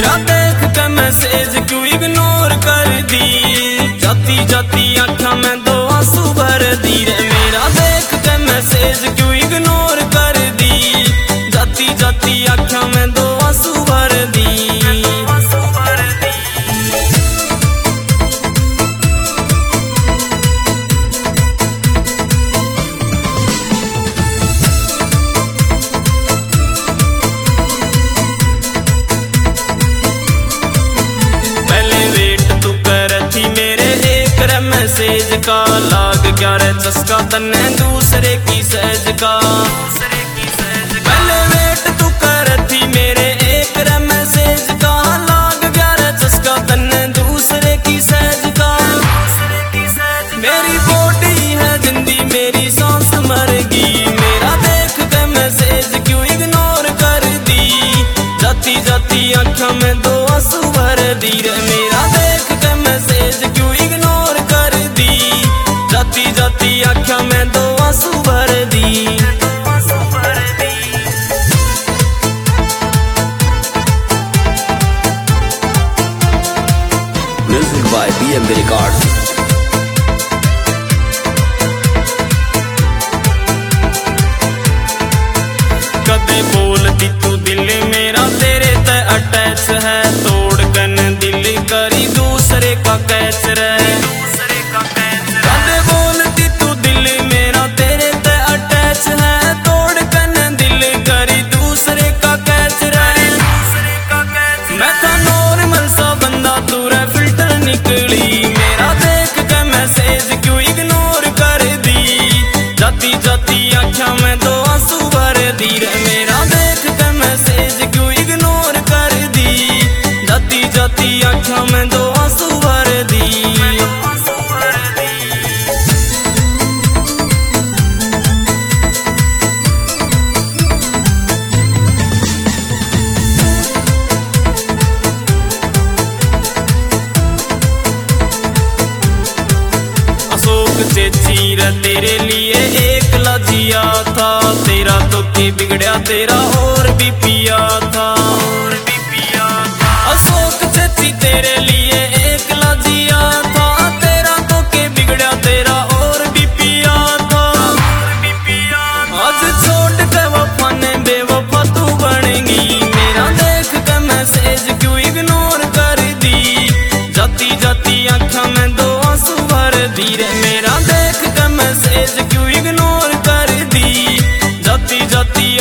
मेरा देख के मैसेज क्यों इग्नोर कर दी। जाती जाती आँखों में दो आंसू भर दी रे। मेरा देख के मैसेज क्यों इग्नोर कर दी। जाती जाती आँखों में दो आंसू भर दी। मैसेज का लाग गया रे चस्का तन्ने दूसरे की सहज का। पहले वेट तू कर थी मेरे एक रे मैसेज का। लाग गया रे चस्का तन्ने दूसरे की सहज का। मेरी बॉडी है जिंदी मेरी सांस मर गई। मेरा देख के मैसेज क्यों इग्नोर कर दी। जाती जाती आँखों में दो आंसू भर दी रे। मेरा देख के मैसेज क्यों इग्नोर कर दी। जाती जाती आँखों में दो आंसू भर दी। Music by BMB Records. कदे बोलती तू दिल मेरा तेरे ते अटैच है। तोड़ कन दिल करी दूसरे का कैच रहे। कदे बोलती तू दिल मेरा तेरे ते अटैच है। तोड़ कन दिल करी दूसरे का कैच रहे। मैं था नॉर्मल सा बंदा तू रे फिल्टर निकली। मेरा देख के मैसेज क्यों इग्नोर कर दी। जाती जाती आँखों में दो आंसू भर दी रे। मेरा देख के मैसेज क्यों इग्नोर कर दी। जाती जाती आँखों में दो आंसू भर दी। अशोक चेची रे तेरे लिए एक लजिया था। तेरा तो के बिगड़ा तेरा और भी पिया था। अशोक चेची तेरे लिए एक लजिया था। तेरा तो के बिगड़ा तेरा और भी पिया था। आज छोड़ के वफा ने बेवफा तू बनेगी। मेरा देख के मैसेज क्यों इग्नोर कर दी। जाती जाती आँखों में दो आंसू भर दी रे। मेरा देख के मैसेज क्यों इग्नोर कर दी। जाती जाती